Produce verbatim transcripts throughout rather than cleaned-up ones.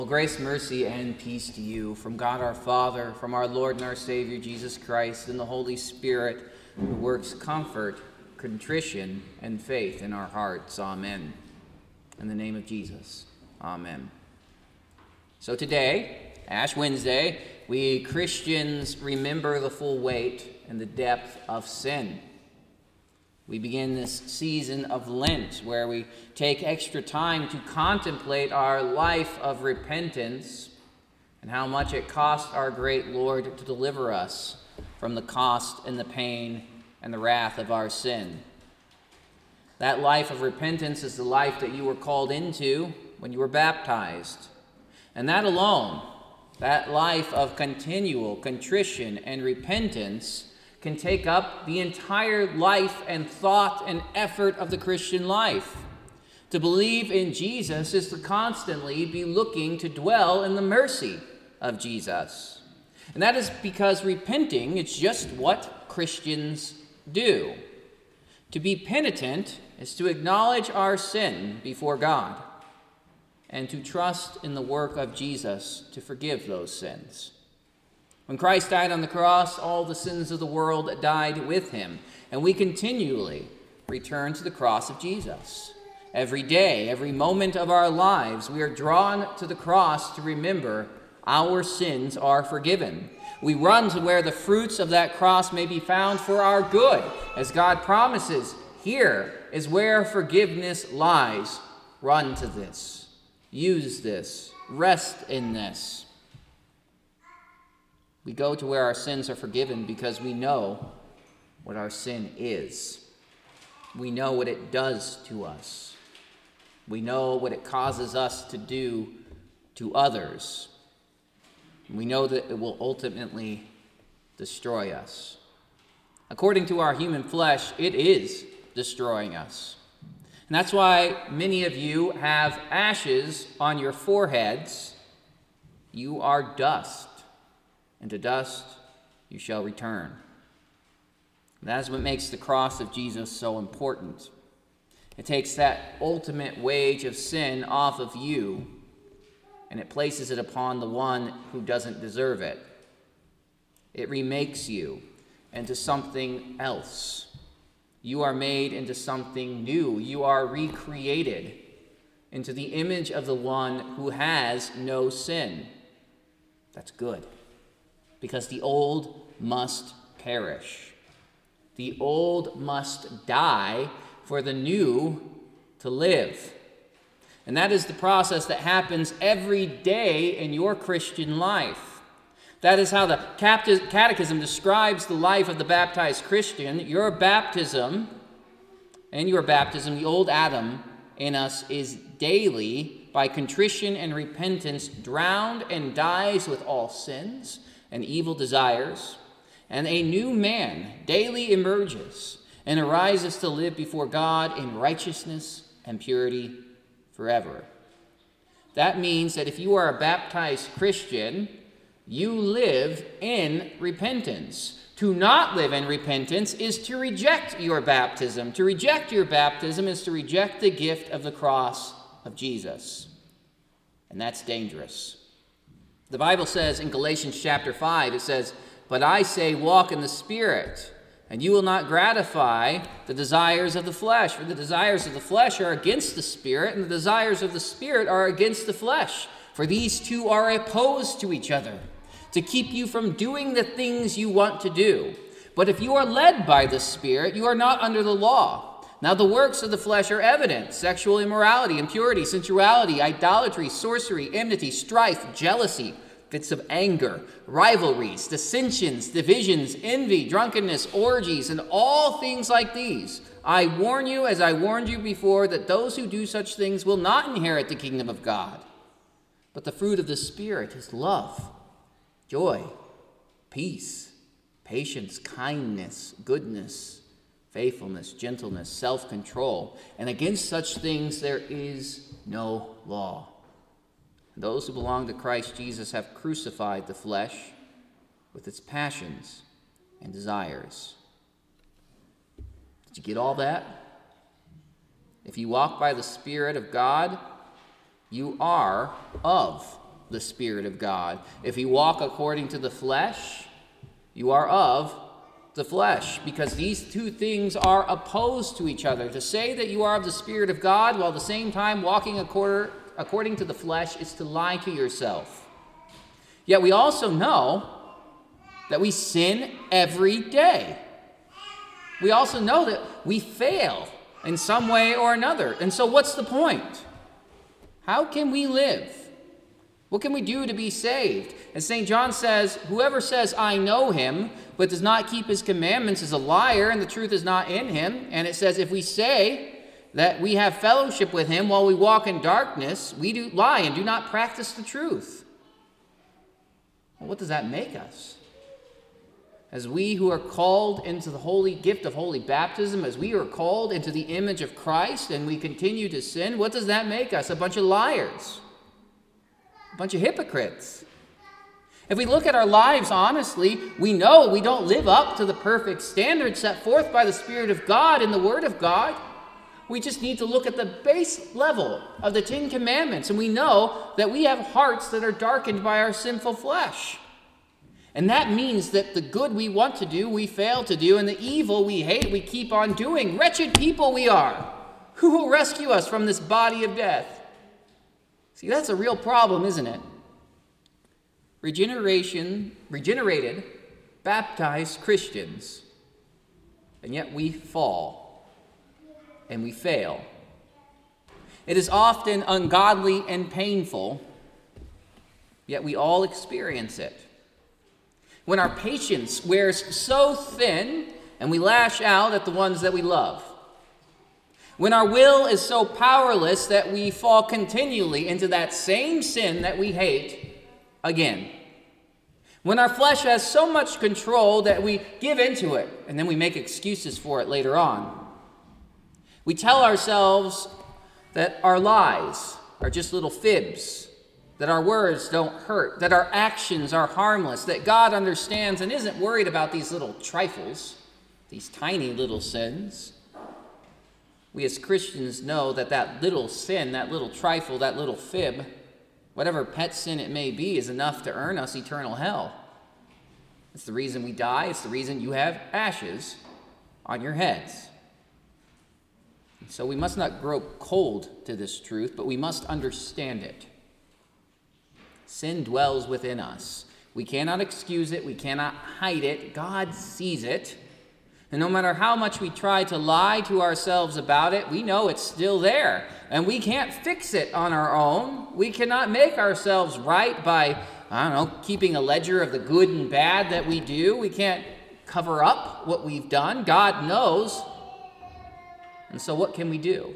Well, grace, mercy, and peace to you from God our Father, from our Lord and our Savior, Jesus Christ, and the Holy Spirit, who works comfort, contrition, and faith in our hearts. Amen. In the name of Jesus, amen. So today, Ash Wednesday, we Christians remember the full weight and the depth of sin. We begin this season of Lent where we take extra time to contemplate our life of repentance and how much it cost our great Lord to deliver us from the cost and the pain and the wrath of our sin. That life of repentance is the life that you were called into when you were baptized. And that alone, that life of continual contrition and repentance, can take up the entire life and thought and effort of the Christian life. To believe in Jesus is to constantly be looking to dwell in the mercy of Jesus. And that is because repenting is just what Christians do. To be penitent is to acknowledge our sin before God and to trust in the work of Jesus to forgive those sins. When Christ died on the cross, all the sins of the world died with him, and we continually return to the cross of Jesus. Every day, every moment of our lives, we are drawn to the cross to remember our sins are forgiven. We run to where the fruits of that cross may be found for our good, as God promises, here is where forgiveness lies. Run to this. Use this. Rest in this. We go to where our sins are forgiven because we know what our sin is. We know what it does to us. We know what it causes us to do to others. We know that it will ultimately destroy us. According to our human flesh, it is destroying us. And that's why many of you have ashes on your foreheads. You are dust. And to dust you shall return. And that is what makes the cross of Jesus so important. It takes that ultimate wage of sin off of you, and it places it upon the one who doesn't deserve it. It remakes you into something else. You are made into something new. You are recreated into the image of the one who has no sin. That's good. Because the old must perish. The old must die for the new to live. And that is the process that happens every day in your Christian life. That is how the Catechism describes the life of the baptized Christian. Your baptism, and your baptism, the old Adam in us is daily, by contrition and repentance, drowned and dies with all sins and evil desires, and a new man daily emerges and arises to live before God in righteousness and purity forever. That means that if you are a baptized Christian, you live in repentance. To not live in repentance is to reject your baptism. To reject your baptism is to reject the gift of the cross of Jesus. And that's dangerous. The Bible says in Galatians chapter five, it says, "But I say, walk in the Spirit, and you will not gratify the desires of the flesh. For the desires of the flesh are against the Spirit, and the desires of the Spirit are against the flesh. For these two are opposed to each other, to keep you from doing the things you want to do. But if you are led by the Spirit, you are not under the law. Now the works of the flesh are evident: sexual immorality, impurity, sensuality, idolatry, sorcery, enmity, strife, jealousy, fits of anger, rivalries, dissensions, divisions, envy, drunkenness, orgies, and all things like these. I warn you, as I warned you before, that those who do such things will not inherit the kingdom of God. But the fruit of the Spirit is love, joy, peace, patience, kindness, goodness, faithfulness, gentleness, self-control. And against such things there is no law. Those who belong to Christ Jesus have crucified the flesh with its passions and desires." Did you get all that? If you walk by the Spirit of God, you are of the Spirit of God. If you walk according to the flesh, you are of the flesh, because these two things are opposed to each other. To say that you are of the Spirit of God while at the same time walking according to the flesh is to lie to yourself. Yet we also know that we sin every day. We also know that we fail in some way or another. And so what's the point? How can we live? What can we do to be saved? As Saint John says, whoever says, I know him, but does not keep his commandments is a liar, and the truth is not in him. And it says, if we say that we have fellowship with him while we walk in darkness, we do lie and do not practice the truth. Well, what does that make us? As we who are called into the holy gift of holy baptism, as we are called into the image of Christ and we continue to sin, what does that make us? A bunch of liars. A bunch of hypocrites. If we look at our lives honestly, we know we don't live up to the perfect standard set forth by the Spirit of God in the Word of God. We just need to look at the base level of the Ten Commandments, and we know that we have hearts that are darkened by our sinful flesh. And that means that the good we want to do, we fail to do, and the evil we hate, we keep on doing. Wretched people we are. Who will rescue us from this body of death? See, that's a real problem, isn't it? Regeneration, regenerated, baptized Christians, and yet we fall and we fail. It is often ungodly and painful, yet we all experience it. When our patience wears so thin and we lash out at the ones that we love. When our will is so powerless that we fall continually into that same sin that we hate again. When our flesh has so much control that we give into it and then we make excuses for it later on. We tell ourselves that our lies are just little fibs, that our words don't hurt, that our actions are harmless, that God understands and isn't worried about these little trifles, these tiny little sins. We as Christians know that that little sin, that little trifle, that little fib, whatever pet sin it may be, is enough to earn us eternal hell. It's the reason we die. It's the reason you have ashes on your heads. And so we must not grow cold to this truth, but we must understand it. Sin dwells within us. We cannot excuse it. We cannot hide it. God sees it. And no matter how much we try to lie to ourselves about it, we know it's still there. And we can't fix it on our own. We cannot make ourselves right by, I don't know, keeping a ledger of the good and bad that we do. We can't cover up what we've done. God knows. And so what can we do?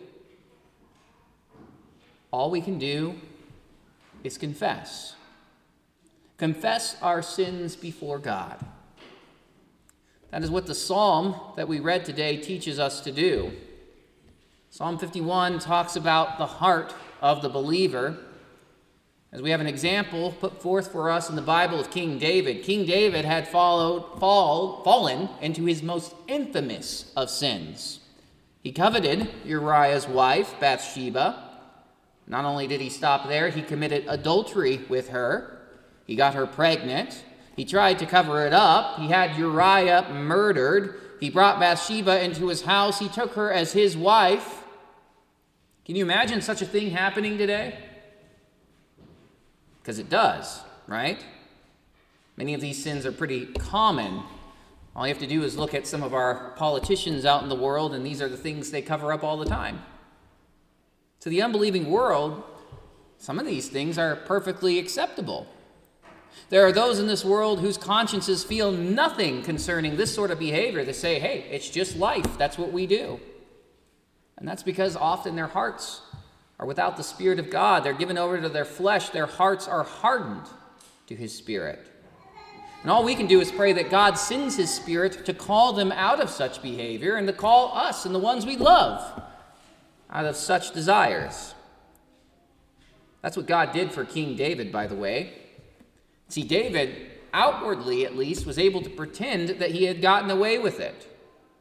All we can do is confess. Confess our sins before God. That is what the psalm that we read today teaches us to do. Psalm fifty-one talks about the heart of the believer, as we have an example put forth for us in the Bible of King David. King David had followed, fall, fallen into his most infamous of sins. He coveted Uriah's wife, Bathsheba. Not only did he stop there, he committed adultery with her. He got her pregnant. He tried to cover it up. He had Uriah murdered. He brought Bathsheba into his house. He took her as his wife. Can you imagine such a thing happening today? Because it does, right? Many of these sins are pretty common. All you have to do is look at some of our politicians out in the world, and these are the things they cover up all the time. To the unbelieving world, some of these things are perfectly acceptable. There are those in this world whose consciences feel nothing concerning this sort of behavior. They say, hey, it's just life. That's what we do. And that's because often their hearts are without the Spirit of God. They're given over to their flesh. Their hearts are hardened to His Spirit. And all we can do is pray that God sends His Spirit to call them out of such behavior and to call us and the ones we love out of such desires. That's what God did for King David, by the way. See, David, outwardly at least, was able to pretend that he had gotten away with it.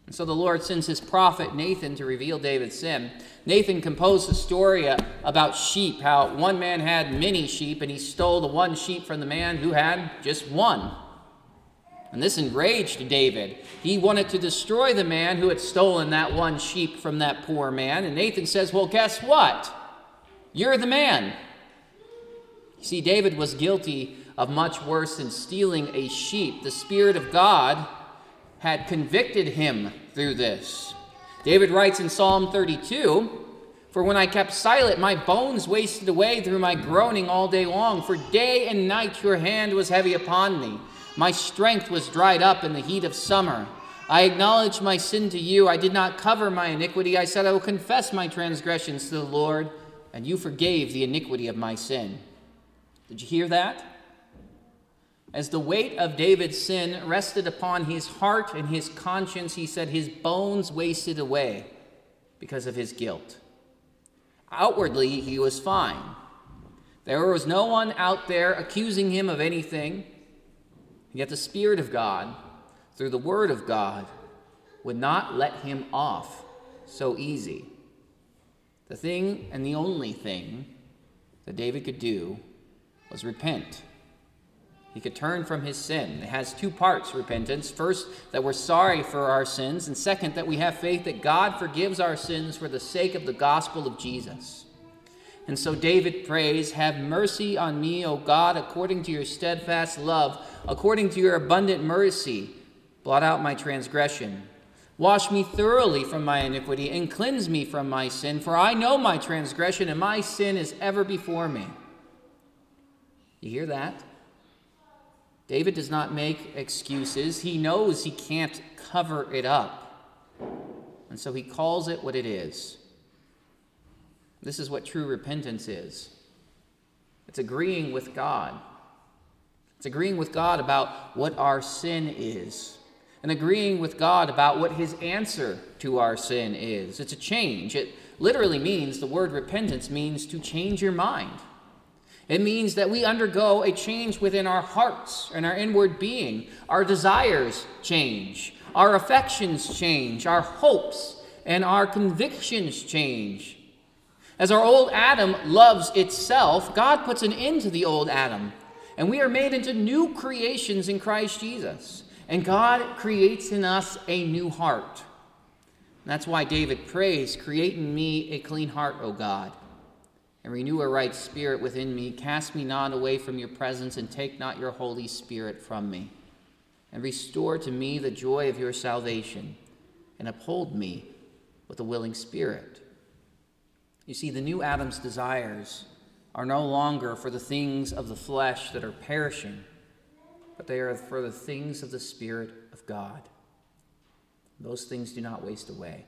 And so the Lord sends his prophet Nathan to reveal David's sin. Nathan composed a story about sheep, how one man had many sheep, and he stole the one sheep from the man who had just one. And this enraged David. He wanted to destroy the man who had stolen that one sheep from that poor man. And Nathan says, well, guess what? You're the man. You see, David was guilty of much worse than stealing a sheep. The Spirit of God had convicted him through this. David writes in Psalm thirty-two, "For when I kept silent, my bones wasted away through my groaning all day long. For day and night your hand was heavy upon me. My strength was dried up in the heat of summer. I acknowledged my sin to you. I did not cover my iniquity. I said, I will confess my transgressions to the Lord, and you forgave the iniquity of my sin." Did you hear that? As the weight of David's sin rested upon his heart and his conscience, he said his bones wasted away because of his guilt. Outwardly, he was fine. There was no one out there accusing him of anything. Yet the Spirit of God, through the Word of God, would not let him off so easy. The thing and the only thing that David could do was repent. He could turn from his sin. It has two parts, repentance. First, that we're sorry for our sins. And second, that we have faith that God forgives our sins for the sake of the gospel of Jesus. And so David prays, "Have mercy on me, O God, according to your steadfast love, according to your abundant mercy. Blot out my transgression. Wash me thoroughly from my iniquity and cleanse me from my sin, for I know my transgression and my sin is ever before me." You hear that? David does not make excuses. He knows he can't cover it up. And so he calls it what it is. This is what true repentance is. It's agreeing with God. It's agreeing with God about what our sin is, and agreeing with God about what his answer to our sin is. It's a change. It literally means, the word repentance means to change your mind. It means that we undergo a change within our hearts and our inward being. Our desires change. Our affections change. Our hopes and our convictions change. As our old Adam loves itself, God puts an end to the old Adam, and we are made into new creations in Christ Jesus. And God creates in us a new heart. And that's why David prays, "Create in me a clean heart, O God, and renew a right spirit within me. Cast me not away from your presence, and take not your Holy Spirit from me. And restore to me the joy of your salvation, and uphold me with a willing spirit." You see, the new Adam's desires are no longer for the things of the flesh that are perishing, but they are for the things of the Spirit of God. Those things do not waste away.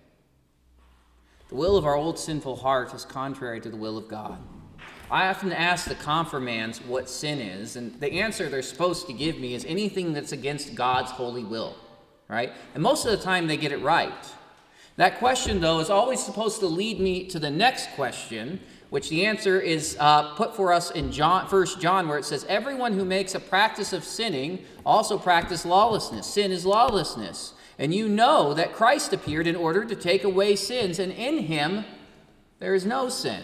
The will of our old sinful heart is contrary to the will of God. I often ask the confirmands what sin is, and the answer they're supposed to give me is anything that's against God's holy will, right? And most of the time they get it right. That question, though, is always supposed to lead me to the next question, which the answer is uh, put for us in John, First John, where it says, "Everyone who makes a practice of sinning also practices lawlessness." Sin is lawlessness. And you know that Christ appeared in order to take away sins, and in him there is no sin.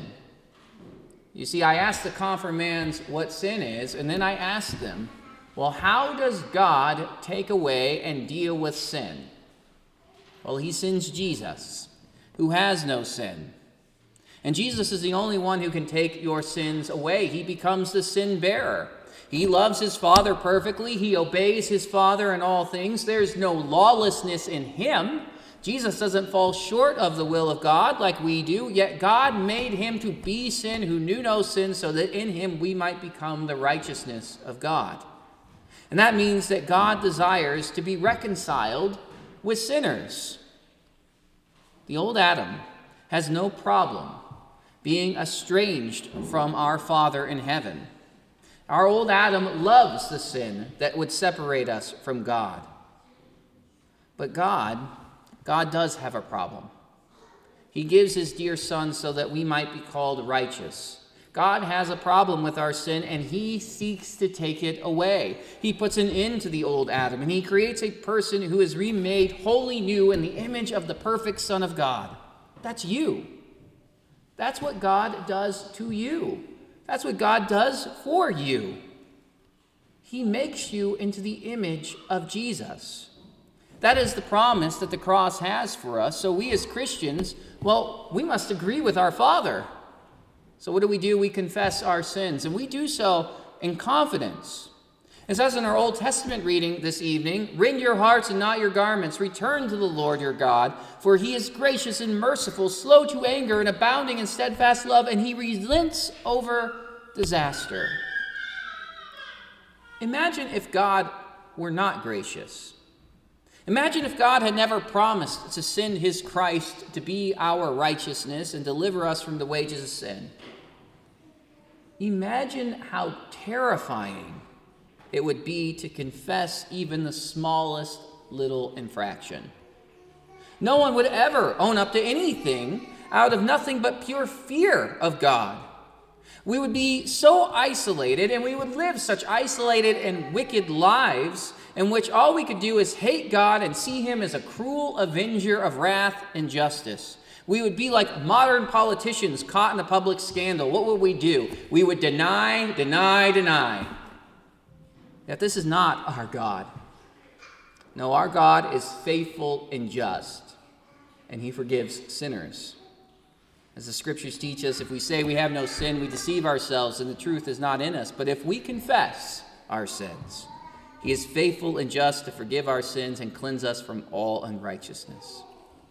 You see, I asked the confirmands what sin is, and then I asked them, well, how does God take away and deal with sin? Well, he sends Jesus, who has no sin. And Jesus is the only one who can take your sins away. He becomes the sin bearer. He loves his Father perfectly. He obeys his Father in all things. There's no lawlessness in him. Jesus doesn't fall short of the will of God like we do, yet God made him to be sin who knew no sin, so that in him we might become the righteousness of God. And that means that God desires to be reconciled with sinners. The old Adam has no problem being estranged from our Father in heaven. Our old Adam loves the sin that would separate us from God. But God, God does have a problem. He gives his dear Son so that we might be called righteous. God has a problem with our sin, and he seeks to take it away. He puts an end to the old Adam, and he creates a person who is remade wholly new in the image of the perfect Son of God. That's you. That's what God does to you. That's what God does for you. He makes you into the image of Jesus. That is the promise that the cross has for us. So we as Christians, well, we must agree with our Father. So what do we do? We confess our sins, and we do so in confidence. It says in our Old Testament reading this evening, "Rend your hearts and not your garments. Return to the Lord your God, for he is gracious and merciful, slow to anger and abounding in steadfast love, and he relents over disaster." Imagine if God were not gracious. Imagine if God had never promised to send his Christ to be our righteousness and deliver us from the wages of sin. Imagine how terrifying it would be to confess even the smallest little infraction. No one would ever own up to anything out of nothing but pure fear of God. We would be so isolated, and we would live such isolated and wicked lives in which all we could do is hate God and see him as a cruel avenger of wrath and justice. We would be like modern politicians caught in a public scandal. What would we do? We would deny, deny, deny. Yet this is not our God. No, our God is faithful and just, and he forgives sinners. As the scriptures teach us, if we say we have no sin, we deceive ourselves and the truth is not in us. But if we confess our sins, he is faithful and just to forgive our sins and cleanse us from all unrighteousness.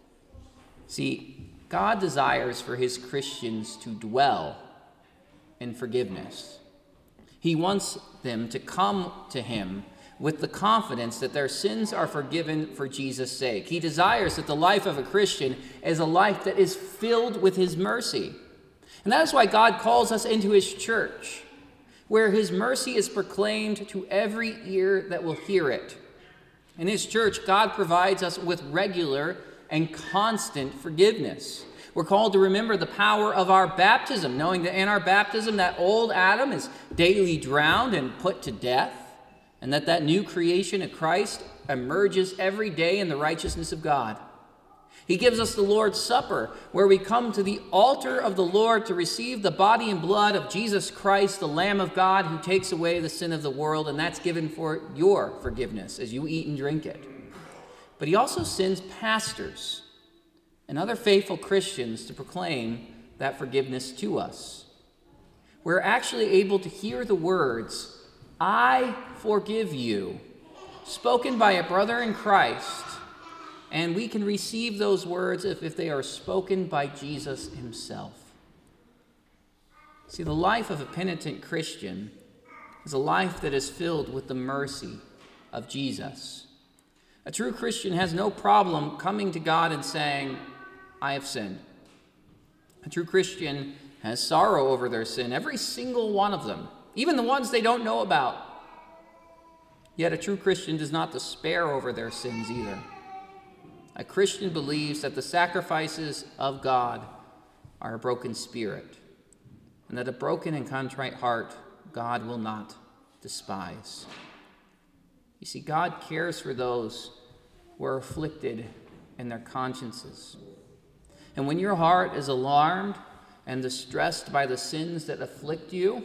See, God desires for his Christians to dwell in forgiveness. He wants them to come to him with the confidence that their sins are forgiven for Jesus' sake. He desires that the life of a Christian is a life that is filled with his mercy. And that is why God calls us into his church, where his mercy is proclaimed to every ear that will hear it. In his church, God provides us with regular and constant forgiveness. We're called to remember the power of our baptism, knowing that in our baptism, that old Adam is daily drowned and put to death, and that that new creation of Christ emerges every day in the righteousness of God. He gives us the Lord's Supper, where we come to the altar of the Lord to receive the body and blood of Jesus Christ, the Lamb of God, who takes away the sin of the world, and that's given for your forgiveness as you eat and drink it. But he also sends pastors and other faithful Christians to proclaim that forgiveness to us. We're actually able to hear the words, "I forgive you," spoken by a brother in Christ, and we can receive those words if, if they are spoken by Jesus himself. See, the life of a penitent Christian is a life that is filled with the mercy of Jesus. A true Christian has no problem coming to God and saying, "I have sinned." A true Christian has sorrow over their sin, every single one of them, even the ones they don't know about. Yet a true Christian does not despair over their sins either. A Christian believes that the sacrifices of God are a broken spirit, and that a broken and contrite heart God will not despise. You see, God cares for those who are afflicted in their consciences. And when your heart is alarmed and distressed by the sins that afflict you,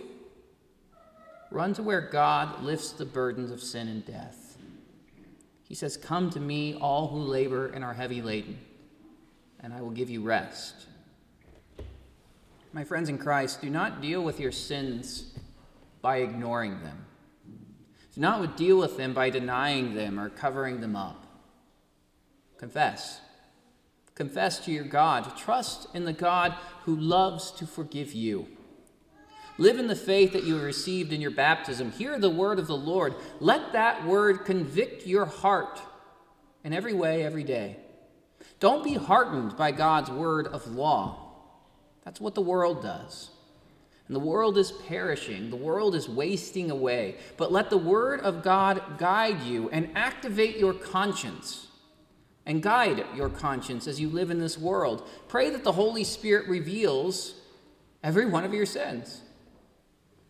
run to where God lifts the burdens of sin and death. He says, "Come to me, all who labor and are heavy laden, and I will give you rest." My friends in Christ, do not deal with your sins by ignoring them. Do not deal with them by denying them or covering them up. Confess. Confess to your God. Trust in the God who loves to forgive you. Live in the faith that you have received in your baptism. Hear the word of the Lord. Let that word convict your heart in every way, every day. Don't be heartened by God's word of law. That's what the world does. And the world is perishing. The world is wasting away. But let the word of God guide you and activate your conscience. And guide your conscience as you live in this world. Pray that the Holy Spirit reveals every one of your sins.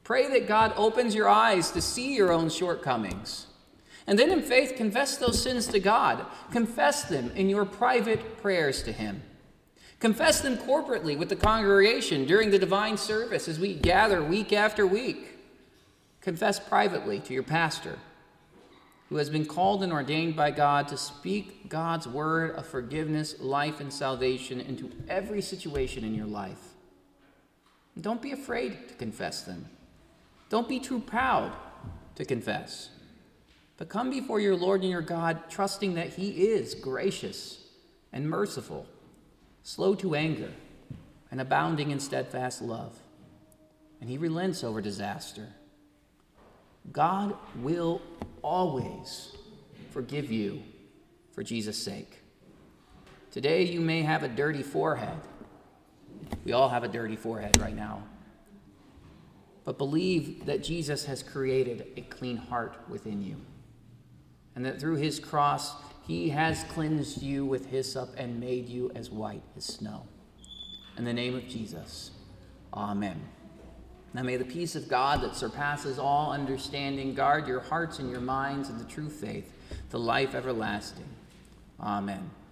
Pray that God opens your eyes to see your own shortcomings. And then in faith, confess those sins to God. Confess them in your private prayers to him. Confess them corporately with the congregation during the divine service as we gather week after week. Confess privately to your pastor, who has been called and ordained by God to speak God's word of forgiveness, life, and salvation into every situation in your life. And don't be afraid to confess them. Don't be too proud to confess. But come before your Lord and your God, trusting that he is gracious and merciful, slow to anger, and abounding in steadfast love. And he relents over disaster. God will always forgive you for Jesus' sake. Today you may have a dirty forehead. We all have a dirty forehead right now. But believe that Jesus has created a clean heart within you, and that through his cross, he has cleansed you with hyssop and made you as white as snow. In the name of Jesus, amen. Now may the peace of God that surpasses all understanding guard your hearts and your minds in the true faith, the life everlasting. Amen.